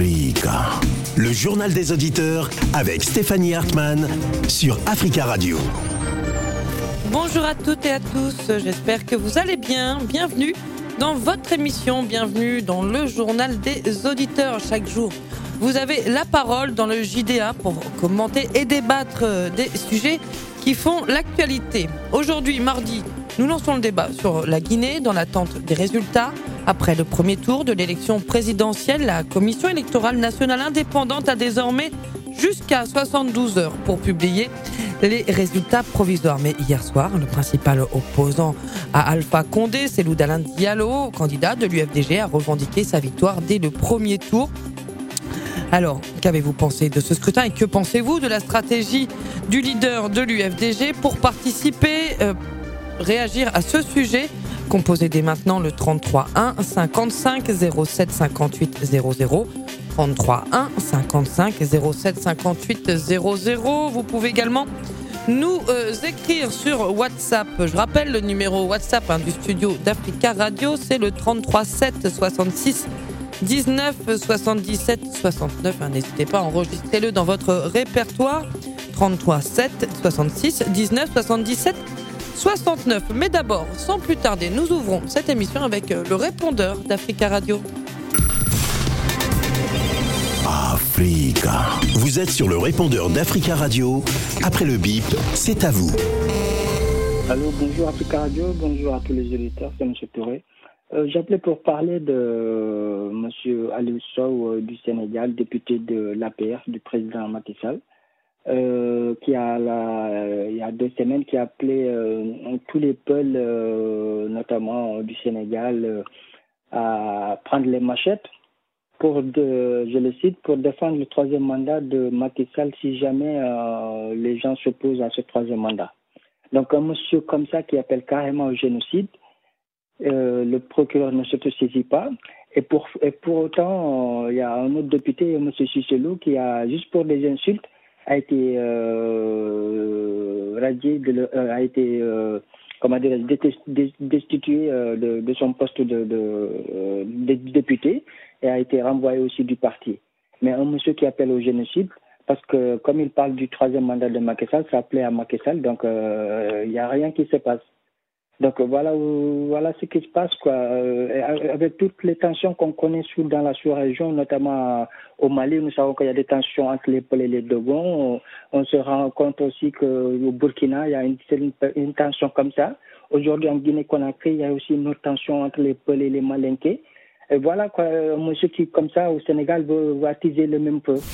Africa. Le journal des auditeurs avec Stéphanie Hartmann sur Africa Radio. Bonjour à toutes et à tous, j'espère que vous allez bien. Bienvenue dans votre émission, bienvenue dans le journal des auditeurs. Chaque jour, vous avez la parole dans le JDA pour commenter et débattre des sujets qui font l'actualité. Aujourd'hui, mardi, nous lançons le débat sur la Guinée dans l'attente des résultats. Après le premier tour de l'élection présidentielle, la Commission électorale nationale indépendante a désormais jusqu'à 72 heures pour publier les résultats provisoires. Mais hier soir, le principal opposant à Alpha Condé, Cellou Dalein Diallo, candidat de l'UFDG, a revendiqué sa victoire dès le premier tour. Alors, qu'avez-vous pensé de ce scrutin et que pensez-vous de la stratégie du leader de l'UFDG pour participer, réagir à ce sujet? Composez dès maintenant le 33 1 55 07 58 00. 33 1 55 07 58 00. Vous pouvez également nous écrire sur WhatsApp. Je rappelle le numéro WhatsApp du studio d'Africa Radio, c'est le 33 7 66 19 77 69. N'hésitez pas à enregistrer-le dans votre répertoire. 33 7 66 19 77 69. Mais d'abord, sans plus tarder, nous ouvrons cette émission avec le répondeur d'Africa Radio. Africa. Vous êtes sur le répondeur d'Africa Radio. Après le bip, c'est à vous. Allô, bonjour Africa Radio, bonjour à tous les auditeurs, c'est M. Touré. J'appelais pour parler de M. Aliou Sow du Sénégal, député de l'APR, du président Macky Sall, qui il y a 2 semaines, qui a appelé tous les peuples, notamment du Sénégal, à prendre les machettes pour, je le cite, pour défendre le 3e mandat de Macky Sall si jamais les gens s'opposent à ce 3e mandat. Donc un monsieur comme ça qui appelle carrément au génocide, le procureur ne s'autosaisit pas. Et pour autant, il y a un autre député, M. Cicelo, qui a, juste pour des insultes, a été radié, destitué de son poste de député et a été renvoyé aussi du parti. Mais un monsieur qui appelle au génocide, parce que comme il parle du 3e mandat de Macky Sall, ça plaît à Macky Sall, donc il n'y a rien qui se passe. Donc voilà ce qui se passe, quoi. Avec toutes les tensions qu'on connaît dans la sous-région, notamment au Mali, nous savons qu'il y a des tensions entre les Peul et les Dogon. On se rend compte aussi qu'au Burkina, il y a une tension comme ça. Aujourd'hui, en Guinée-Conakry, il y a aussi une autre tension entre les Peul et les Malinké. Et voilà, quoi, un monsieur qui, comme ça, au Sénégal, veut attiser le même peu.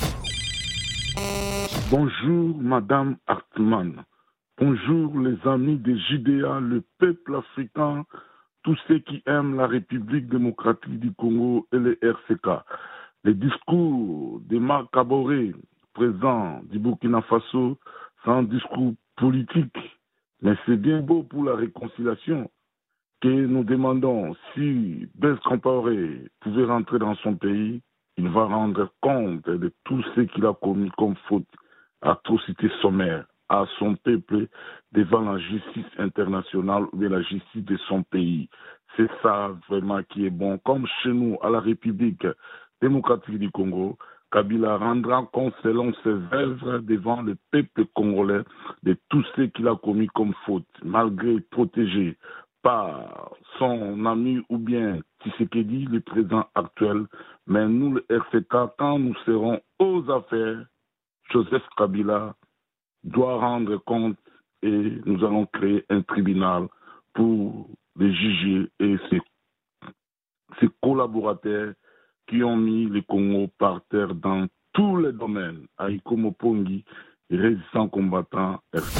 Bonjour, Madame Hartmann. Bonjour les amis des JDA, le peuple africain, tous ceux qui aiment la République démocratique du Congo et les RCK. Les discours de Marc Kaboré, président du Burkina Faso, c'est un discours politique. Mais c'est bien beau pour la réconciliation que nous demandons si Blaise Compaoré pouvait rentrer dans son pays, il va rendre compte de tout ce qu'il a commis comme faute, atrocité sommaire à son peuple devant la justice internationale ou la justice de son pays. C'est ça vraiment qui est bon. Comme chez nous, à la République démocratique du Congo, Kabila rendra compte selon ses œuvres devant le peuple congolais de tout ce qu'il a commis comme faute, malgré protégé par son ami ou bien Tshisekedi, le président actuel. Mais nous, le RCK, quand nous serons aux affaires, Joseph Kabila doit rendre compte et nous allons créer un tribunal pour les juger et ses collaborateurs qui ont mis le Congo par terre dans tous les domaines. Aïko Mopongi, résistant combattant.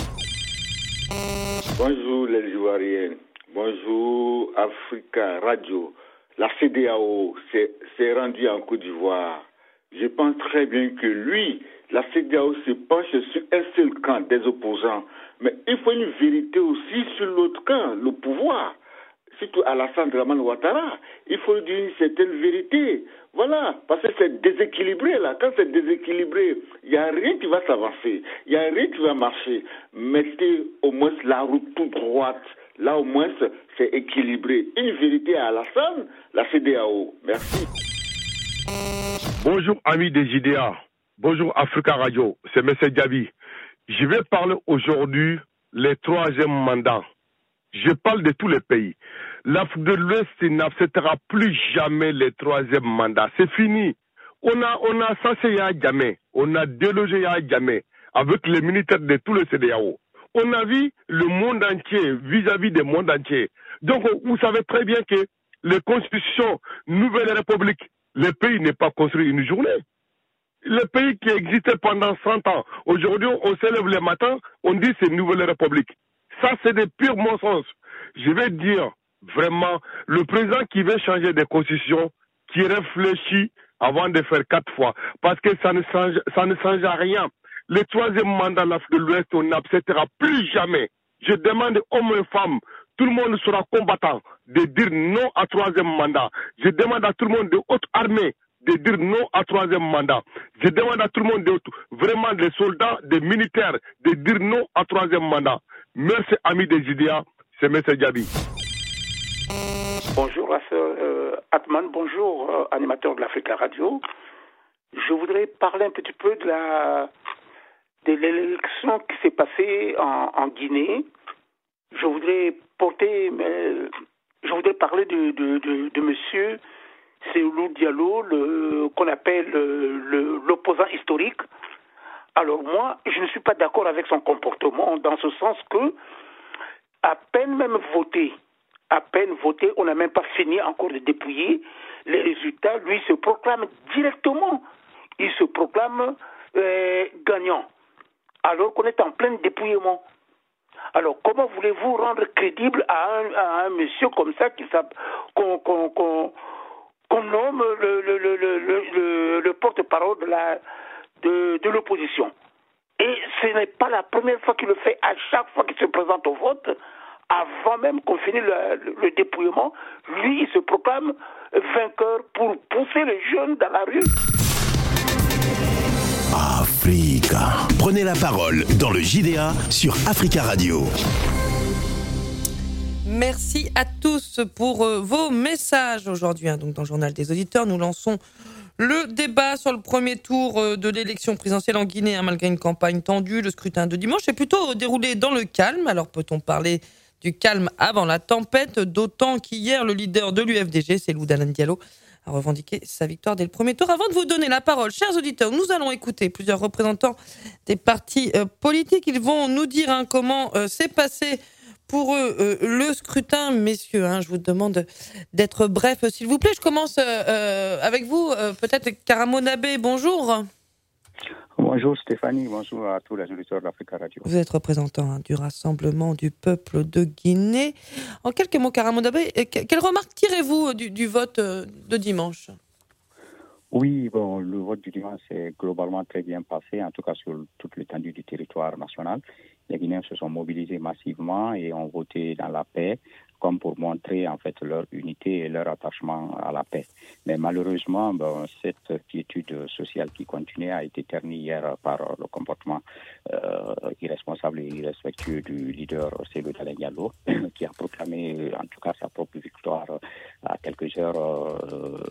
Bonjour les Ivoiriens, bonjour Africa Radio. La CEDEAO s'est rendue en Côte d'Ivoire. Je pense très bien que lui, la CEDEAO se penche sur un seul camp des opposants. Mais il faut une vérité aussi sur l'autre camp, le pouvoir. Surtout Alassane Dramane Ouattara. Il faut dire une certaine vérité. Voilà, parce que c'est déséquilibré là. Quand c'est déséquilibré, il n'y a rien qui va s'avancer. Il n'y a rien qui va marcher. Mettez au moins la route toute droite. Là au moins c'est équilibré. Une vérité à Alassane, la CEDEAO. Merci. Bonjour amis des JDA, bonjour Africa Radio, c'est M. Gabi. Je vais parler aujourd'hui les troisième mandats. Je parle de tous les pays. L'Afrique de l'Ouest n'acceptera plus jamais les troisième mandats. C'est fini. On a censé à jamais. On a délogé à jamais avec les militaires de tous les CEDEAO. On a vu le monde entier vis-à-vis du monde entier. Donc, vous savez très bien que les constitutions Nouvelle République, le pays n'est pas construit une journée. Le pays qui existait pendant 100 ans, aujourd'hui, on se lève le matin, on dit c'est Nouvelle République. Ça, c'est des purs mensonges. Je vais dire, vraiment, le président qui veut changer de constitution, qui réfléchit avant de faire 4 fois, parce que ça ne change à rien. Le troisième mandat de l'Afrique de l'Ouest, on n'acceptera plus jamais. Je demande hommes et femmes, tout le monde sera combattant, de dire non à troisième mandat. Je demande à tout le monde de haute armée de dire non à troisième mandat. Je demande à tout le monde, vraiment des soldats, des militaires, de dire non à troisième mandat. Merci amis des IDEA, c'est M. Diaby. Bonjour la sœur Atman, bonjour animateur de l'Africa Radio. Je voudrais parler un petit peu de l'élection qui s'est passée en Guinée. Je voudrais parler de monsieur Cellou Diallo, qu'on appelle l'opposant historique. Alors moi, je ne suis pas d'accord avec son comportement dans ce sens que à peine voté, on n'a même pas fini encore de dépouiller les résultats. Lui se proclame directement, il se proclame gagnant, alors qu'on est en plein dépouillement. Alors comment voulez-vous rendre crédible à un monsieur comme ça qu'on nomme le porte-parole de l'opposition? Et ce n'est pas la première fois qu'il le fait. À chaque fois qu'il se présente au vote, avant même qu'on finisse le dépouillement, lui, il se proclame vainqueur pour pousser les jeunes dans la rue. Africa. Prenez la parole dans le JDA sur Africa Radio. Merci à tous pour vos messages aujourd'hui. Donc dans le journal des auditeurs, nous lançons le débat sur le premier tour de l'élection présidentielle en Guinée, malgré une campagne tendue. Le scrutin de dimanche est plutôt déroulé dans le calme. Alors peut-on parler du calme avant la tempête, d'autant qu'hier, le leader de l'UFDG, Cellou Dalein Diallo, a revendiqué sa victoire dès le premier tour. Avant de vous donner la parole, chers auditeurs, nous allons écouter plusieurs représentants des partis politiques. Ils vont nous dire comment s'est passé pour eux le scrutin. Messieurs, je vous demande d'être bref, s'il vous plaît. Je commence avec vous, peut-être Karamonabé, bonjour. Bonjour Stéphanie, bonjour à tous les auditeurs d'Africa Radio. Vous êtes représentant du Rassemblement du peuple de Guinée. En quelques mots, Karamonabé, quelle remarque tirez-vous du vote de dimanche ? Oui, le vote du dimanche s'est globalement très bien passé, en tout cas sur toute l'étendue du territoire national. Les Guinéens se sont mobilisés massivement et ont voté dans la paix, comme pour montrer en fait leur unité et leur attachement à la paix. Mais malheureusement, cette quiétude sociale qui continuait a été ternie hier par le comportement irresponsable et irrespectueux du leader Cellou Dalein Diallo, qui a proclamé en tout cas sa propre victoire à quelques heures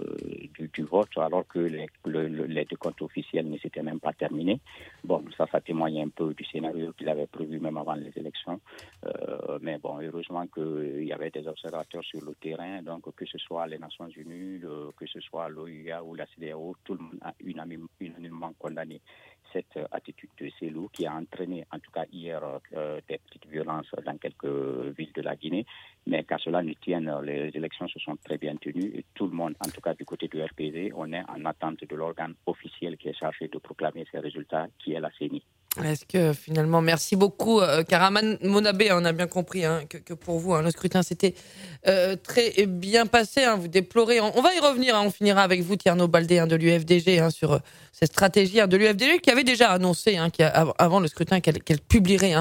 du vote, alors que les décomptes officiels ne s'étaient même pas terminés. Ça témoigne un peu du scénario qu'il avait prévu même avant les élections. Mais heureusement qu'il y avait des observateurs sur le terrain, donc que ce soit les Nations Unies, que ce soit l'OUA ou la CEDEAO, tout le monde a unanimement condamné cette attitude de Cellou qui a entraîné en tout cas hier des petites violences dans quelques villes de la Guinée, mais qu'à cela ne tienne, les élections se sont très bien tenues et tout le monde, en tout cas du côté du RPD, on est en attente de l'organe officiel qui est chargé de proclamer ces résultats, qui est la CENI. Est-ce que finalement, merci beaucoup Karamonabé, on a bien compris que pour vous le scrutin s'était très bien passé, vous déplorez, on va y revenir, on finira avec vous Tierno Baldé de l'UFDG sur cette stratégie de l'UFDG qui avait déjà annoncé avant le scrutin qu'elle publierait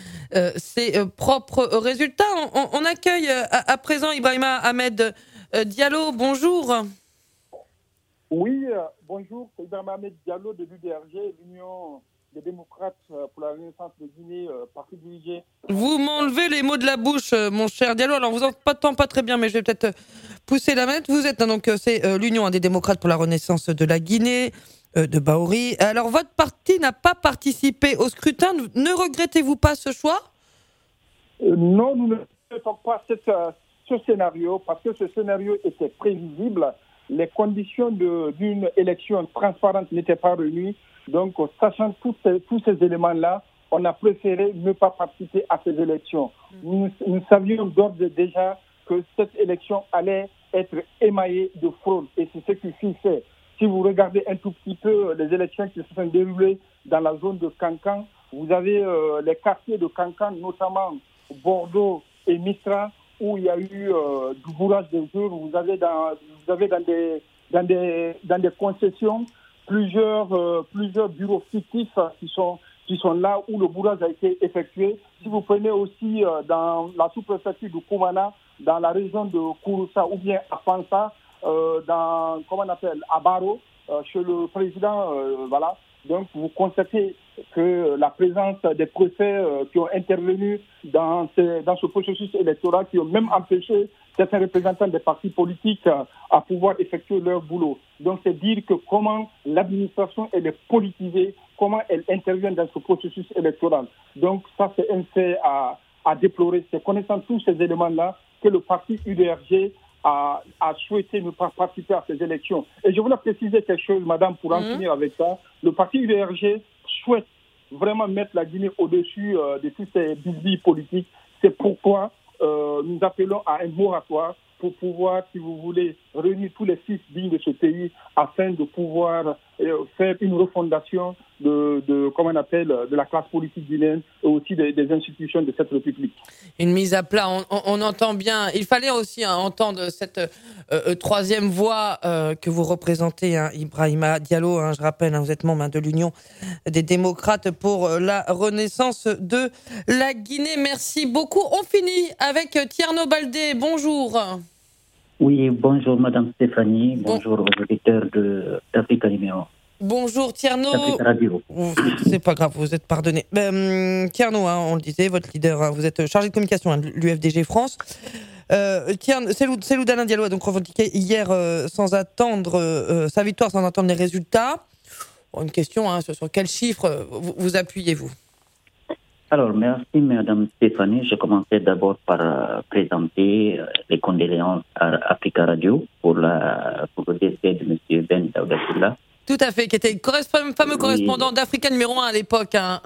ses propres résultats. On accueille à présent Ibrahima Ahmed Diallo, bonjour. Oui, bonjour, c'est Ibrahima Ahmed Diallo de l'UDRG, l'Union des démocrates pour la Renaissance de Guinée, parti dirigé. Vous m'enlevez les mots de la bouche, mon cher Diallo. Alors, vous n'entendez pas très bien, mais je vais peut-être pousser la manette. Vous êtes, donc, c'est l'Union des démocrates pour la Renaissance de la Guinée, de Bahouri. Alors, votre parti n'a pas participé au scrutin. Ne regrettez-vous pas ce choix ? Non, nous ne regrettons pas ce scénario, parce que ce scénario était prévisible. Les conditions d'une élection transparente n'étaient pas réunies. Donc, sachant tous ces éléments-là, on a préféré ne pas participer à ces élections. Nous savions d'ores et déjà que cette élection allait être émaillée de fraude. Et c'est ce qui fut fait. Si vous regardez un tout petit peu les élections qui se sont déroulées dans la zone de Kankan, vous avez les quartiers de Kankan, notamment Bordeaux et Mistra, où il y a eu du bourrage des urnes. Vous avez dans des concessions plusieurs bureaux fictifs qui sont là où le bourrage a été effectué. Si vous prenez aussi dans la sous-préfecture de Koumana, dans la région de Kouroussa ou bien à Pansa, à Baro, chez le président, voilà. Donc, vous constatez que la présence des préfets qui ont intervenu dans ce processus électoral, qui ont même empêché certains représentants des partis politiques à pouvoir effectuer leur boulot. Donc, c'est dire que comment l'administration, elle est politisée, comment elle intervient dans ce processus électoral. Donc, ça, c'est un fait à déplorer. C'est connaissant tous ces éléments-là que le parti UDRG a souhaité ne pas participer à ces élections. Et je voulais préciser quelque chose, madame, pour en finir avec ça. Le parti UDRG souhaite vraiment mettre la Guinée au-dessus de tous ces bisbilles politiques. C'est pourquoi nous appelons à un moratoire pour pouvoir, si vous voulez, réunir tous les fils dignes de ce pays afin de pouvoir faire une refondation de la classe politique guinéenne et aussi des institutions de cette République. Une mise à plat, on entend bien. Il fallait aussi entendre cette troisième voix que vous représentez, Ibrahima Diallo. Je rappelle, vous êtes membre de l'Union des démocrates pour la Renaissance de la Guinée. Merci beaucoup. On finit avec Tierno Baldé. Bonjour. Oui, bonjour Madame Stéphanie. Bonjour aux auditeurs d'Africa Numéro. Bonjour Tierno. C'est pas grave, vous êtes pardonné. Tierno, on le disait, votre leader, vous êtes chargé de communication de l'UFDG France. Cellou Dalein Diallo a donc revendiqué hier sans attendre sa victoire, sans attendre les résultats. Une question, sur quels chiffres vous appuyez-vous ? Alors, merci Madame Stéphanie. Je commençais d'abord par présenter les condoléances à Africa Radio pour le décès de M. Ben Daouda Sylla. Tout à fait, qui était fameux correspondant d'Africa numéro 1 à l'époque, à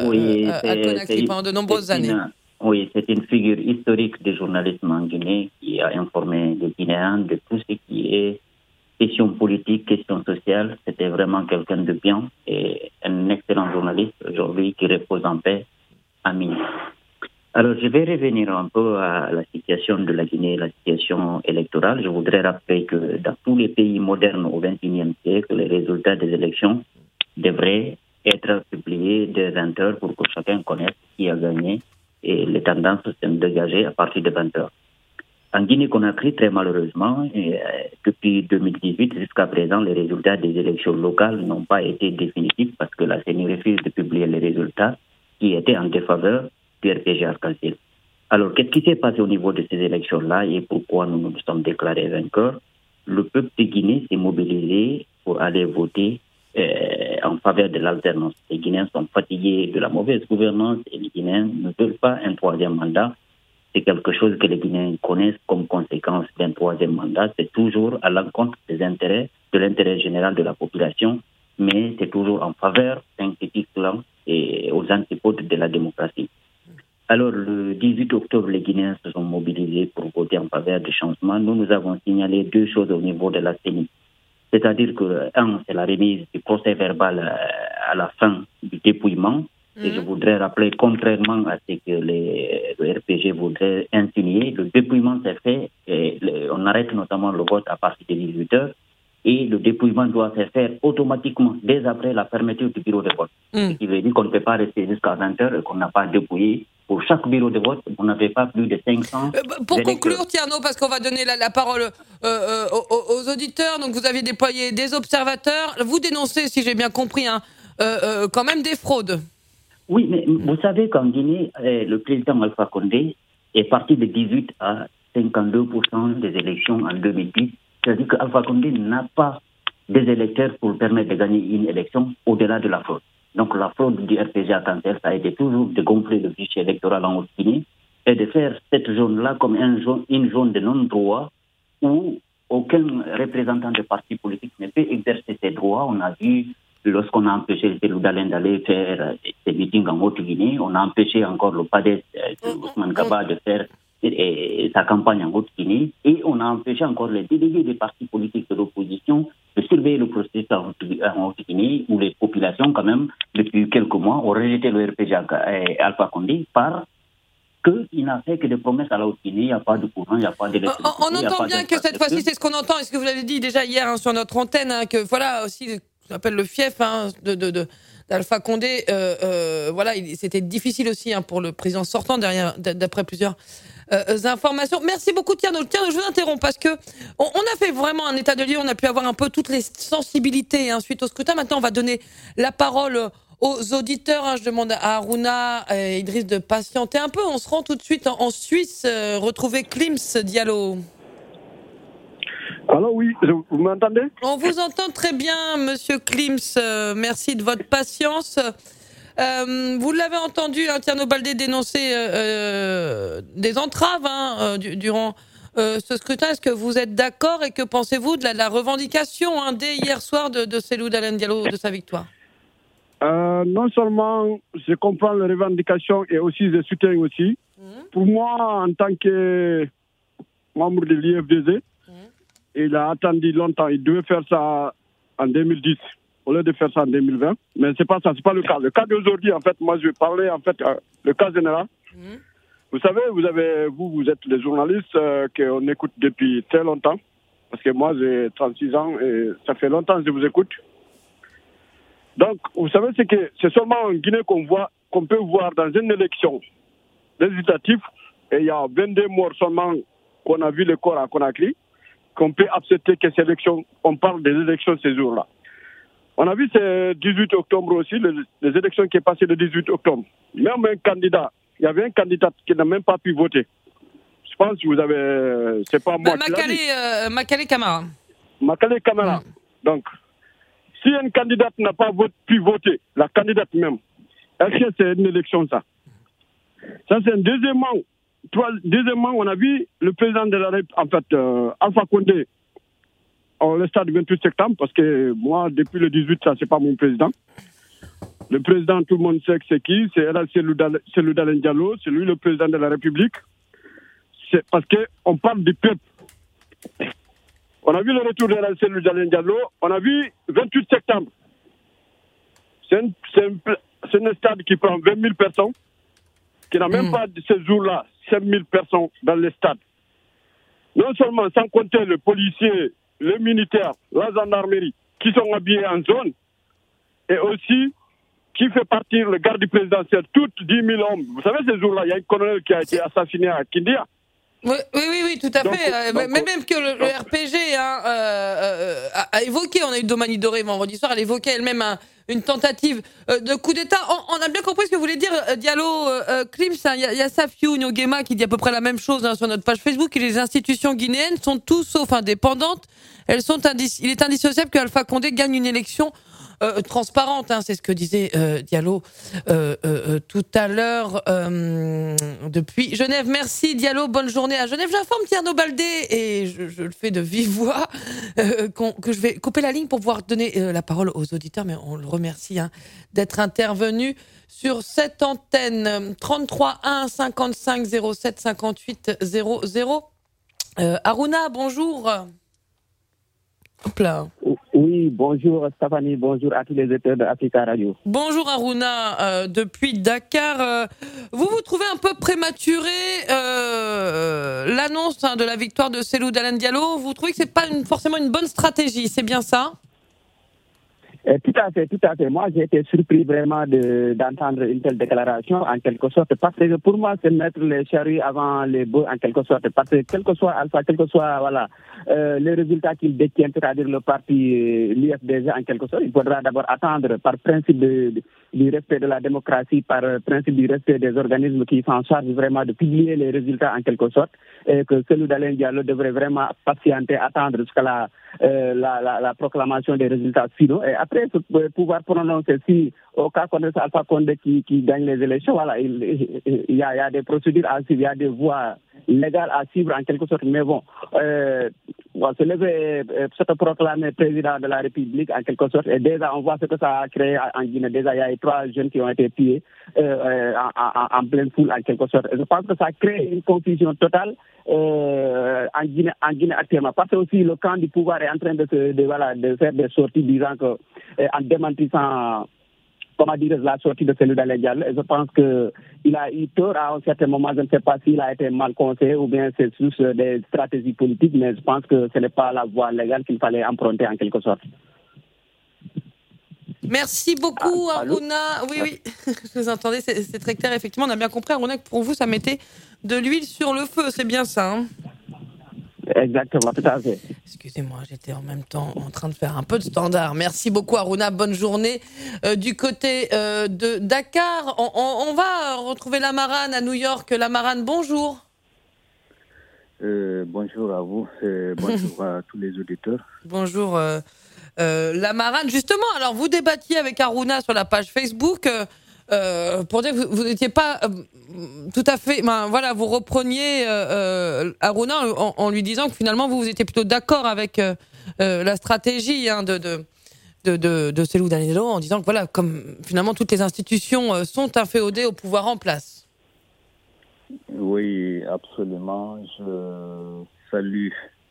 Conakry pendant de nombreuses années. Oui, c'est une figure historique du journalisme en Guinée qui a informé les Guinéens de tout ce qui est question politique, question sociale. C'était vraiment quelqu'un de bien et un excellent journaliste aujourd'hui qui repose en paix. Amin. Alors, je vais revenir un peu à la situation de la Guinée, la situation électorale. Je voudrais rappeler que dans tous les pays modernes au XXIe siècle, les résultats des élections devraient être publiés dès 20h pour que chacun connaisse qui a gagné et les tendances sont dégagées à partir de 20h. En Guinée-Conakry, très malheureusement, depuis 2018 jusqu'à présent, les résultats des élections locales n'ont pas été définitifs parce que la CENI refuse de publier les résultats qui étaient en défaveur du RPG Arc-en-Ciel. Alors, qu'est-ce qui s'est passé au niveau de ces élections-là et pourquoi nous nous sommes déclarés vainqueurs ? Le peuple de Guinée s'est mobilisé pour aller voter en faveur de l'alternance. Les Guinéens sont fatigués de la mauvaise gouvernance et les Guinéens ne veulent pas un troisième mandat. C'est quelque chose que les Guinéens connaissent comme conséquence d'un troisième mandat. C'est toujours à l'encontre des intérêts, de l'intérêt général de la population, mais c'est toujours en faveur d'un petit clan et aux antipodes de la démocratie. Alors, le 18 octobre, les Guinéens se sont mobilisés pour voter en faveur du changement. Nous avons signalé deux choses au niveau de la CENI. C'est-à-dire que, c'est la remise du procès verbal à la fin du dépouillement. Et je voudrais rappeler, contrairement à ce que le RPG voudrait insinuer, le dépouillement s'est fait et on arrête notamment le vote à partir de 18h. Et le dépouillement doit se faire automatiquement dès après la fermeture du bureau de vote. Ce qui veut dire qu'on ne peut pas rester jusqu'à 20h et qu'on n'a pas dépouillé. Pour chaque bureau de vote, on n'avait pas plus de 500 Pour électeurs. conclure, Tierno, parce qu'on va donner la parole aux auditeurs, donc vous aviez déployé des observateurs. Vous dénoncez, si j'ai bien compris, quand même des fraudes. Oui, mais vous savez qu'en Guinée, le président Alpha Condé est parti de 18 à 52% des élections en 2010. C'est-à-dire qu'Alpha Condé n'a pas des électeurs pour permettre de gagner une élection au-delà de la fraude. Donc la fraude du RPG à Cancer, ça a été toujours de gonfler le fichier électoral en Haute-Guinée et de faire cette zone-là comme une zone de non-droit où aucun représentant de parti politique ne peut exercer ses droits. On a vu, lorsqu'on a empêché Cellou Dalein d'aller faire ses meetings en Haute-Guinée, on a empêché encore le PADES, Ousmane Kaba, de faire sa campagne en Haute-Guinée, et on a empêché encore les délégués des partis politiques de l'opposition de surveiller le processus en Haute-Guinée, où les populations, quand même, depuis quelques mois, ont rejeté le RPG Alpha Condé parce qu'il n'a fait que des promesses à la Haute-Guinée, il n'y a pas de courant, il n'y a pas d'électricité. On entend bien que cette fois-ci, c'est ce qu'on entend, et ce que vous l'avez dit déjà hier sur notre antenne, que voilà aussi, ce qu'on appelle le fief d'Alpha Condé, voilà, c'était difficile aussi pour le président sortant, d'après plusieurs informations. Merci beaucoup Tierno. Tierno, je vous interromps parce que on a fait vraiment un état de lieu, on a pu avoir un peu toutes les sensibilités suite au scrutin. Maintenant, on va donner la parole aux auditeurs. Je demande à Harouna et Idriss de patienter un peu. On se rend tout de suite en Suisse, retrouver Klims Diallo. Alors oui, vous m'entendez ? On vous entend très bien, monsieur Klims. Merci de votre patience. Vous l'avez entendu, Tierno Baldé dénoncer des entraves durant ce scrutin. Est-ce que vous êtes d'accord et que pensez-vous de la revendication dès hier soir de Cellou Dalein Diallo de sa victoire ? Non seulement je comprends les revendications et aussi je soutiens aussi. Pour moi, en tant que membre de l'IFDZ, il a attendu longtemps. Il devait faire ça en 2010 au lieu de faire ça en 2020. Mais c'est pas ça, c'est pas le cas. Le cas d'aujourd'hui, en fait, moi je vais parler le cas général. Vous savez, vous êtes des journalistes qu'on écoute depuis très longtemps. Parce que moi j'ai 36 ans et ça fait longtemps que je vous écoute. Donc, vous savez, c'est seulement en Guinée qu'on peut voir dans une élection législative, et il y a 22 morts seulement qu'on a vu le corps à Conakry, qu'on peut accepter que ces élections, on parle des élections ces jours-là. On a vu ce 18 octobre aussi, les élections qui est passées le 18 octobre. Même un candidat, il y avait un candidat qui n'a même pas pu voter. Je pense que vous avez, c'est pas moi qui l'a dit. Makale Camara. Makale Camara. Donc, si une candidate n'a pas pu voter, la candidate même, est-ce que c'est une élection ça ? Ça c'est un deuxièmement. Deuxièmement, on a vu le président de la République, en fait, Alpha Condé, au stade du 28 septembre, parce que moi, depuis le 18, ça c'est pas mon président. Le président, tout le monde sait que c'est qui, c'est Cellou Dalein Diallo, c'est lui le président de la République. C'est parce qu'on parle du peuple. On a vu le retour de Cellou Dalein Diallo, on a vu 28 septembre. C'est un stade qui prend 20 000 personnes, qui n'a même pas ce jour-là 5 000 personnes dans le stade. Non seulement sans compter les policiers, les militaires, la gendarmerie, qui sont habillés en zone, et aussi qui fait partir le garde présidentiel, toutes 10 000 hommes. Vous savez, ce jour-là, il y a un colonel qui a été assassiné à Kindia. Oui, tout à fait. Même que le RPG a évoqué, on a eu Domani Doré vendredi soir, elle évoquait elle-même une tentative de coup d'État. On a bien compris ce que voulait dire Diallo Klims. Il y a Safiou Nyogema qui dit à peu près la même chose sur notre page Facebook. Et les institutions guinéennes sont tout sauf indépendantes. Il est indissociable que Alpha Condé gagne une élection transparente, c'est ce que disait Diallo tout à l'heure depuis Genève. Merci Diallo, bonne journée à Genève. J'informe Tierno Baldé, et je le fais de vive voix, que je vais couper la ligne pour pouvoir donner la parole aux auditeurs, mais on le remercie d'être intervenu sur cette antenne. 33 1 55 07 58 00. Harouna, bonjour. Hop là. Oui, bonjour Stéphanie, bonjour à tous les auditeurs d'Africa Radio. Bonjour Harouna, depuis Dakar. Vous trouvez un peu prématuré l'annonce de la victoire de Cellou Dalein Diallo ? Vous trouvez que c'est pas forcément une bonne stratégie, c'est bien ça ? Tout à fait. Moi, j'ai été surpris vraiment d'entendre une telle déclaration, en quelque sorte, parce que pour moi, c'est mettre les charrues avant les bœufs, en quelque sorte, parce que quel que soit Alpha, quel que soit les résultats qu'il détient, c'est-à-dire le parti, l'UFDG, en quelque sorte, il faudra d'abord attendre par principe du respect de la démocratie, par principe du respect des organismes qui s'en chargent vraiment de publier les résultats, en quelque sorte, et que celui d'Alain Diallo devrait vraiment patienter, attendre jusqu'à la proclamation des résultats finaux, et après pouvoir prononcer si au cas qu'on ait Alpha Condé qui gagne les élections, voilà, il y a des procédures à suivre, il y a des voies légales à suivre en quelque sorte, mais bon, se lever, se proclamer président de la République en quelque sorte, et déjà on voit ce que ça a créé en Guinée. Déjà il y a eu 3 jeunes qui ont été tués en pleine foule en quelque sorte. Et je pense que ça crée une confusion totale en Guinée actuellement, parce que aussi le camp du pouvoir est en train de faire des sorties disant que en démentissant la sortie de celui d'Alain Diallo. Et je pense qu'il a eu tort à un certain moment. Je ne sais pas s'il a été mal conseillé ou bien c'est juste des stratégies politiques, mais je pense que ce n'est pas la voie légale qu'il fallait emprunter en quelque sorte. Merci beaucoup, Aruna. Oui, je vous entendais, c'est très clair. Effectivement, on a bien compris, Aruna, que pour vous, ça mettait de l'huile sur le feu. C'est bien ça, hein? Exactement, tout à fait. Excusez-moi, j'étais en même temps en train de faire un peu de standard. Merci beaucoup, Aruna. Bonne journée. Du côté de Dakar, on va retrouver Lamarane à New York. Lamarane, bonjour. Bonjour à vous. Bonjour à tous les auditeurs. Bonjour, Lamarane. Justement, alors vous débattiez avec Aruna sur la page Facebook. Pour dire que vous n'étiez pas tout à fait... vous repreniez Aruna en lui disant que finalement vous étiez plutôt d'accord avec la stratégie de Cellou Dalein, en disant que voilà, comme finalement toutes les institutions sont inféodées au pouvoir en place. Oui, absolument. Je salue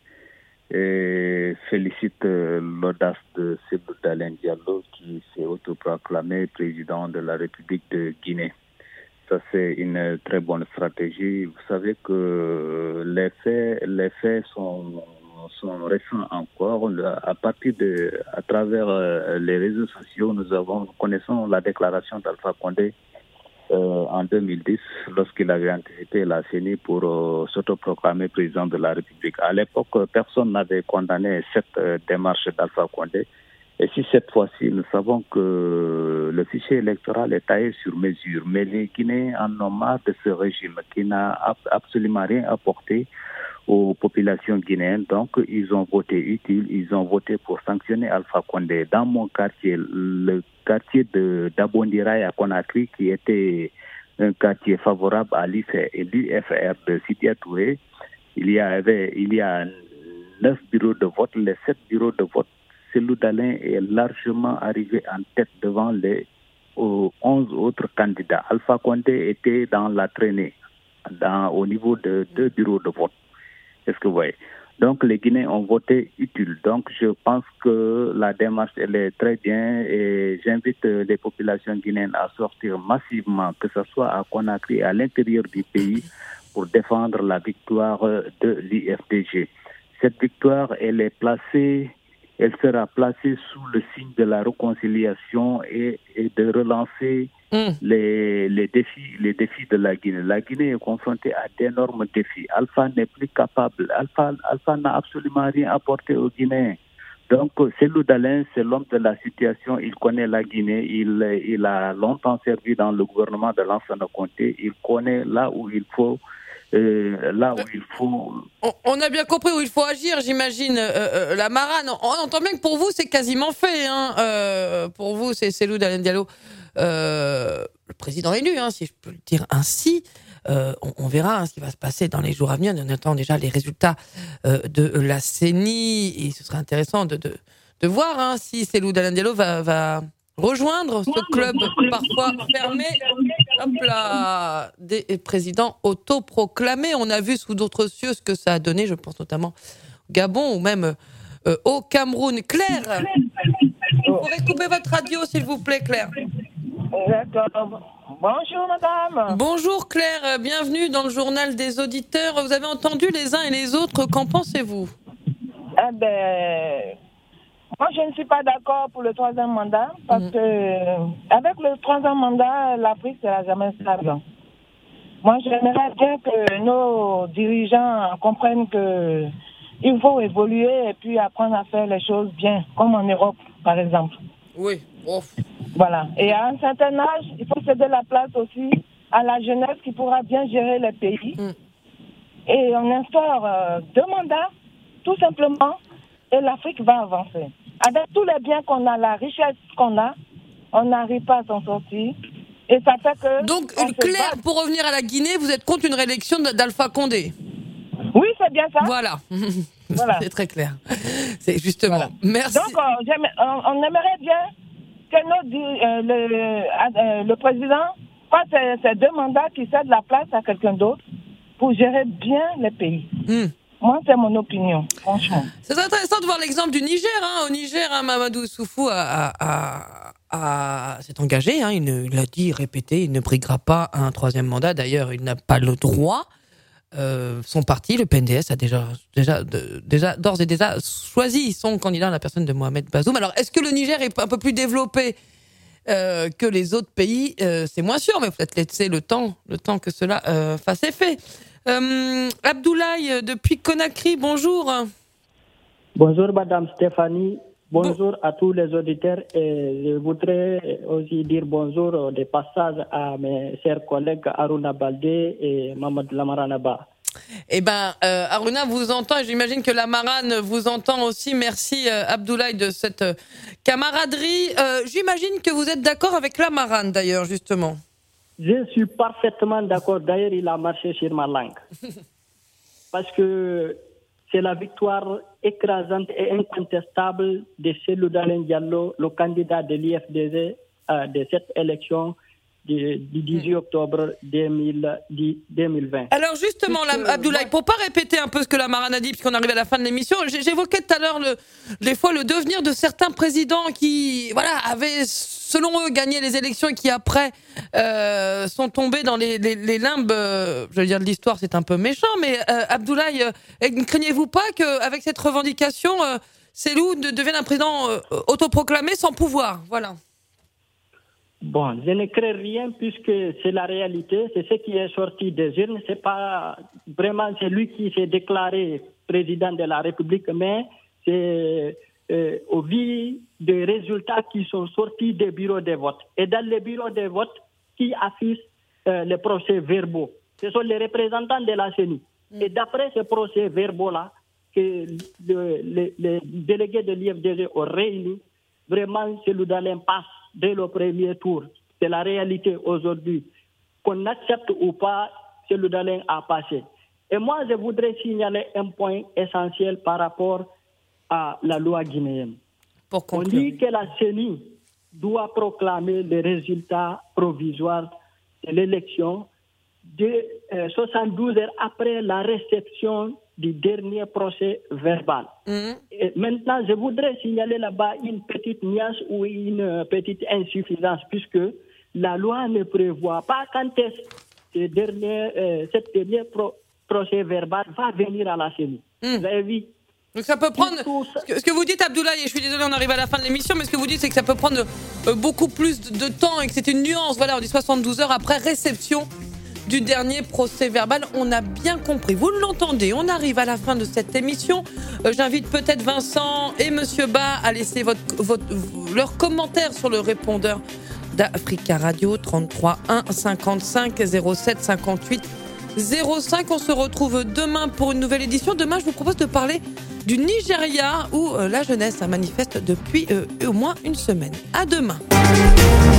et félicite l'audace de Cellou Dalein Diallo qui s'est autoproclamé président de la République de Guinée. Ça, c'est une très bonne stratégie. Vous savez que les faits sont récents encore. À travers les réseaux sociaux, nous connaissons la déclaration d'Alpha Condé en 2010, lorsqu'il avait anticipé la CENI pour s'autoproclamer président de la République. À l'époque, personne n'avait condamné cette démarche d'Alpha Condé. Et si cette fois-ci, nous savons que le fichier électoral est taillé sur mesure, mais les Guinéens en ont marre de ce régime qui n'a absolument rien apporté aux populations guinéennes. Donc, ils ont voté utile, ils ont voté pour sanctionner Alpha Condé. Dans mon quartier, le quartier d'Abondiraï à Conakry, qui était un quartier favorable à l'UFR de Sidya Touré, il y a 9 bureaux de vote. Les 7 bureaux de vote, Cellou Dalein est largement arrivé en tête devant les 11 autres candidats. Alpha Condé était dans la traînée au niveau de 2 bureaux de vote. Est-ce que vous voyez? Donc, les Guinéens ont voté utile. Donc, je pense que la démarche, elle est très bien et j'invite les populations guinéennes à sortir massivement, que ce soit à Conakry et à l'intérieur du pays, pour défendre la victoire de l'IFDG. Cette victoire, elle sera placée sous le signe de la réconciliation et de relancer les défis de la Guinée. La Guinée est confrontée à d'énormes défis. Alpha n'est plus capable. Alpha n'a absolument rien apporté aux Guinéens. Donc, Cellou Dalein, c'est l'homme de la situation. Il connaît la Guinée. Il a longtemps servi dans le gouvernement de Lansana Conté. Il connaît là où il faut. On a bien compris où il faut agir, j'imagine. Lamarane, on entend bien que pour vous, c'est quasiment fait. Pour vous, c'est Cellou Dalein Diallo, le président élu, si je peux le dire ainsi. On verra ce qui va se passer dans les jours à venir. On attend déjà les résultats de la CENI. Et ce serait intéressant de voir si Cellou Dalein Diallo va rejoindre ce club parfois fermé des présidents autoproclamés. On a vu sous d'autres cieux ce que ça a donné, je pense notamment au Gabon ou même au Cameroun. Claire, vous pourrez couper votre radio s'il vous plaît, Claire. D'accord. Bonjour madame. Bonjour Claire, bienvenue dans le journal des auditeurs. Vous avez entendu les uns et les autres, qu'en pensez-vous? Moi Moi, je ne suis pas d'accord pour le troisième mandat parce que avec le troisième mandat, l'Afrique ne sera jamais stable. Moi, j'aimerais bien que nos dirigeants comprennent que il faut évoluer et puis apprendre à faire les choses bien, comme en Europe, par exemple. Oui. Voilà. Et à un certain âge, il faut céder la place aussi à la jeunesse qui pourra bien gérer les pays. Et on instaure 2 mandats, tout simplement, et l'Afrique va avancer. Avec tous les biens qu'on a, la richesse qu'on a, on n'arrive pas à s'en sortir. Et ça fait que... Donc, Claire, pour revenir à la Guinée, vous êtes contre une réélection d'Alpha Condé? Oui, c'est bien ça. Voilà. Voilà. C'est très clair. C'est justement. Voilà. Merci. Donc, on aimerait bien que le président fasse ces 2 mandats qui cèdent la place à quelqu'un d'autre pour gérer bien les pays. Moi, c'est mon opinion, franchement. C'est intéressant de voir l'exemple du Niger. Au Niger, Mamadou Issoufou s'est engagé. Il l'a dit, répété, il ne briguera pas un 3e mandat. D'ailleurs, il n'a pas le droit. Son parti, le PNDS, a d'ores et déjà choisi son candidat, la personne de Mohamed Bazoum. Alors, est-ce que le Niger est un peu plus développé que les autres pays? C'est moins sûr, mais il faut peut-être laisser le temps que cela fasse effet. Abdoulaye, depuis Conakry, bonjour. Bonjour, Madame Stéphanie. Bonjour à tous les auditeurs. Et je voudrais aussi dire bonjour de passage à mes chers collègues Aruna Baldé et Mamadou Lamaranaba. Aruna vous entend et j'imagine que Lamarane vous entend aussi. Merci Abdoulaye de cette camaraderie. J'imagine que vous êtes d'accord avec Lamarane d'ailleurs, justement. Je suis parfaitement d'accord. D'ailleurs, il a marché sur ma langue. Parce que c'est la victoire écrasante et incontestable de Cellou Dalein Diallo, le candidat de l'IFDG de cette élection du 18 octobre 2020. Alors justement, Abdoulaye, pour pas répéter un peu ce que Lamarane a dit, puisqu'on arrive à la fin de l'émission, j'évoquais tout à l'heure des fois le devenir de certains présidents qui avaient, selon eux, gagné les élections et qui après sont tombés dans les limbes, je veux dire de l'histoire, c'est un peu méchant, mais Abdoulaye, ne craignez-vous pas qu'avec cette revendication, Cellou devienne un président autoproclamé sans pouvoir? Voilà. Bon, je ne crains rien puisque c'est la réalité, c'est ce qui est sorti des urnes. C'est pas vraiment c'est lui qui s'est déclaré président de la République, mais c'est au vu des résultats qui sont sortis des bureaux de vote. Et dans les bureaux de vote, qui affichent les procès-verbaux? Ce sont les représentants de la CENI. Et d'après ces procès-verbaux-là, que les délégués de l'IFDG ont réuni, vraiment, Cellou Dalein passe dès le premier tour. C'est la réalité aujourd'hui. Qu'on accepte ou pas, Cellou Dalein a passé. Et moi, je voudrais signaler un point essentiel par rapport à la loi guinéenne. On dit que la CENI doit proclamer les résultats provisoires de l'élection de 72 heures après la réception du dernier procès verbal. Et maintenant, je voudrais signaler là-bas une petite nuance ou une petite insuffisance, puisque la loi ne prévoit pas quand cette dernier procès verbal va venir à la CENI. Vous avez vu? Donc ça peut prendre... Ce que vous dites, Abdoulaye, et je suis désolé, on arrive à la fin de l'émission, mais ce que vous dites, c'est que ça peut prendre beaucoup plus de temps et que c'est une nuance. Voilà, on dit 72 heures après réception du dernier procès verbal. On a bien compris. Vous l'entendez, on arrive à la fin de cette émission. J'invite peut-être Vincent et Monsieur Ba à laisser leurs commentaires sur le répondeur d'Africa Radio 33 1 55 07 58 05. On se retrouve demain pour une nouvelle édition. Demain, je vous propose de parler du Nigeria où la jeunesse manifeste depuis au moins une semaine. À demain.